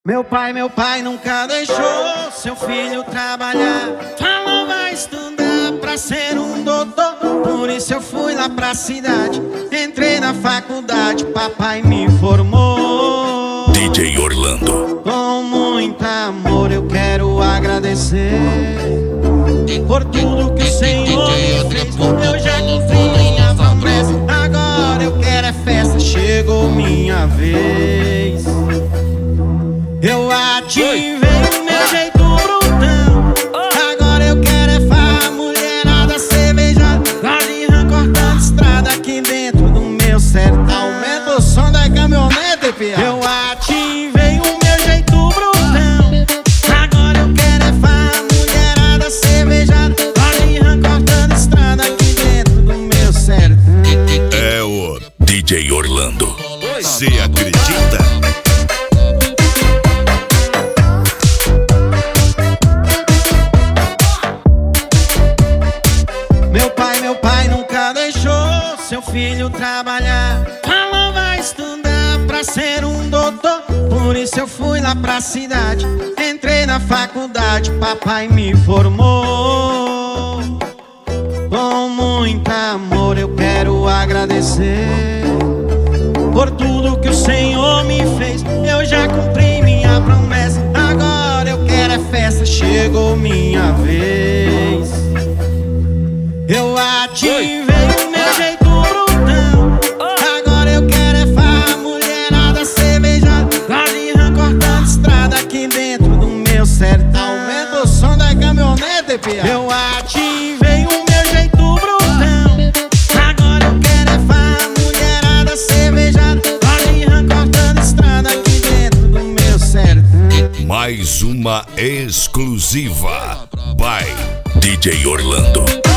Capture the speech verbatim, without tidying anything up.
Meu pai, meu pai nunca deixou seu filho trabalhar. Falou, vai estudar pra ser um doutor. Por isso eu fui lá pra cidade. Entrei na faculdade, papai me formou. D J Orlando. Com muito amor eu quero agradecer por tudo que o Senhor me fez. Eu já cumpri minha promessa, agora eu quero é festa. Chegou minha vez. Eu ativei o meu jeito brutão. Agora eu quero é farra, mulherada, cervejada, galinha cortando estrada aqui dentro do meu sertão. Aumenta o som da caminhonete, pia. Eu ativei o meu jeito brutão. Agora eu quero é farra, mulherada, cervejada, galinha cortando estrada aqui dentro do meu sertão. É o D J Orlando. Você acredita? Seu filho trabalhar, falou, vai estudar pra ser um doutor. Por isso eu fui lá pra cidade. Entrei na faculdade, papai me formou. Com muito amor eu quero agradecer por tudo que o Senhor me fez. Eu já cumpri minha promessa, agora eu quero é festa. Chegou minha vez. Eu ativei o meu jeito brutão. Agora eu quero é farra, mulherada, cervejada, galinha cortando estrada aqui dentro do meu sertão. Aumenta o som da caminhonete, pia. Eu ativei o meu jeito brutão. Agora eu quero é farra, mulherada, cervejada, galinha cortando estrada aqui dentro do meu sertão. Mais uma exclusiva by D J Orlando.